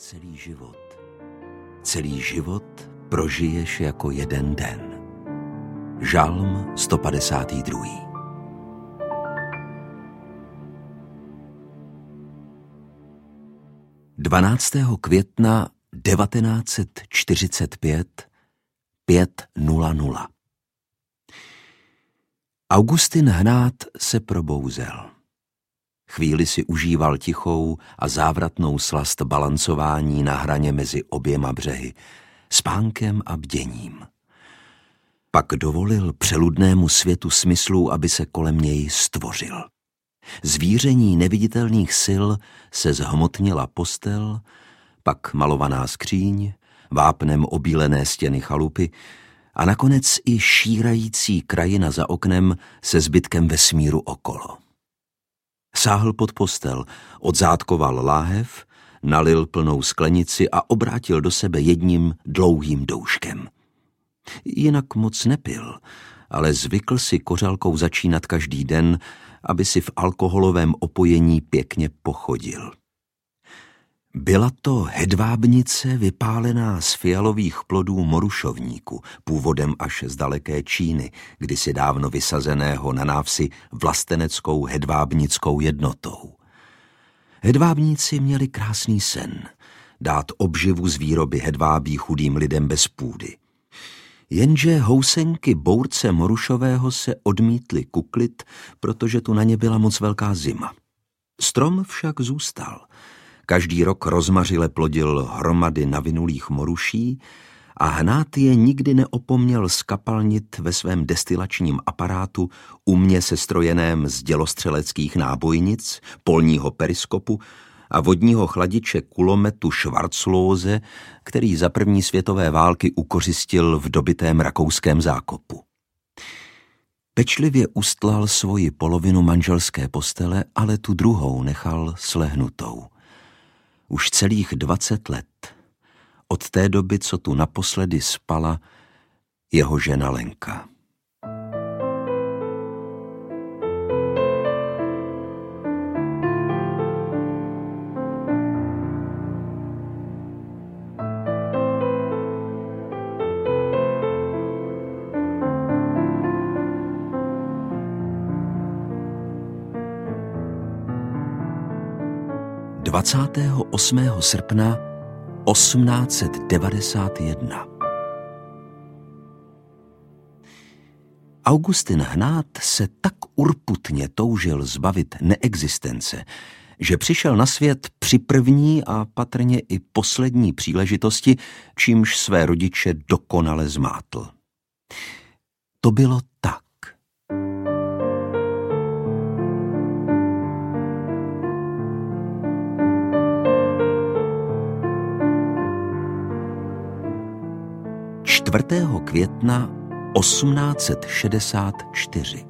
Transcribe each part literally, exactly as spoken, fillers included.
celý život. Celý život prožiješ jako jeden den. Žalm sto padesát dva. dvanáctého května devatenáct set čtyřicet pět, pět nula nula. Augustin Hnát se probouzel. Chvíli si užíval tichou a závratnou slast balancování na hraně mezi oběma břehy, spánkem a bděním. Pak dovolil přeludnému světu smyslů, aby se kolem něj stvořil. Z víření neviditelných sil se zhmotnila postel, pak malovaná skříň, vápnem obílené stěny chalupy a nakonec i šírající krajina za oknem se zbytkem vesmíru okolo. Sáhl pod postel, odzátkoval láhev, nalil plnou sklenici a obrátil do sebe jedním dlouhým douškem. Jinak moc nepil, ale zvykl si kořalkou začínat každý den, aby si v alkoholovém opojení pěkně pochodil. Byla to hedvábnice vypálená z fialových plodů morušovníku, původem až z daleké Číny, kdysi dávno vysazeného na návsi vlasteneckou hedvábnickou jednotou. Hedvábníci měli krásný sen, dát obživu z výroby hedvábí chudým lidem bez půdy. Jenže housenky bource morušového se odmítly kuklit, protože tu na ně byla moc velká zima. Strom však zůstal. Každý rok rozmařile plodil hromady navinulých moruší a Hnát je nikdy neopomněl skapalnit ve svém destilačním aparátu umně sestrojeném z dělostřeleckých nábojnic, polního periskopu a vodního chladiče kulometu Schwarzlose, který za první světové války ukořistil v dobytém rakouském zákopu. Pečlivě ustlal svoji polovinu manželské postele, ale tu druhou nechal slehnutou. Už celých dvacet let, od té doby, co tu naposledy spala jeho žena Lenka. dvacátého osmého srpna osmnáct set devadesát jedna. Augustin Hnát se tak urputně toužil zbavit neexistence, že přišel na svět při první a patrně i poslední příležitosti, čímž své rodiče dokonale zmátl. To bylo tak. čtvrtého května osmnáct set šedesát čtyři.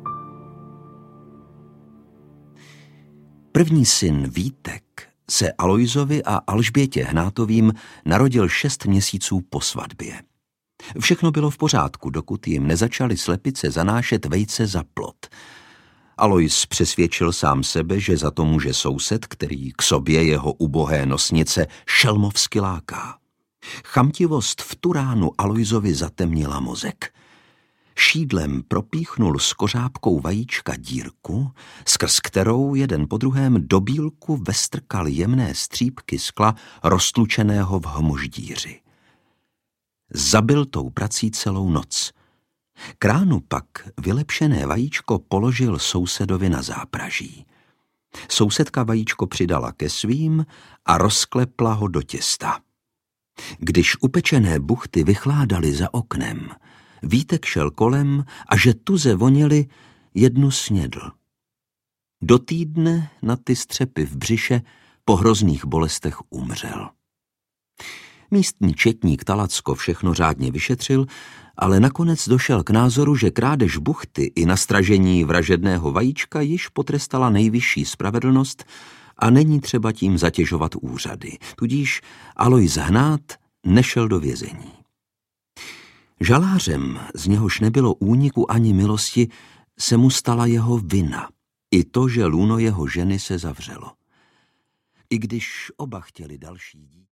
První syn Vítek se Alojzovi a Alžbětě Hnátovým narodil šest měsíců po svatbě. Všechno bylo v pořádku, dokud jim nezačaly slepice zanášet vejce za plot. Alojz přesvědčil sám sebe, že za to může soused, který k sobě jeho ubohé nosnice šelmovsky láká. Chamtivost v tu ránu Alojzovi zatemnila mozek. Šídlem propíchnul s kořápkou vajíčka dírku, skrz kterou jeden po druhém do bílku vestrkal jemné střípky skla roztlučeného v hmoždíři. Zabil tou prací celou noc. K ránu pak vylepšené vajíčko položil sousedovi na zápraží. Sousedka vajíčko přidala ke svým a rozklepla ho do těsta. Když upečené buchty vychládaly za oknem, Vítek šel kolem a že tuze voněly, jednu snědl. Do týdne na ty střepy v břiše po hrozných bolestech umřel. Místní četník Talacko všechno řádně vyšetřil, ale nakonec došel k názoru, že krádež buchty i nastražení vražedného vajíčka již potrestala nejvyšší spravedlnost a není třeba tím zatěžovat úřady. Tudíž Alojz Hnát nešel do vězení. Žalářem, z něhož nebylo úniku ani milosti, se mu stala jeho vina. I to, že lůno jeho ženy se zavřelo. I když oba chtěli další dítě.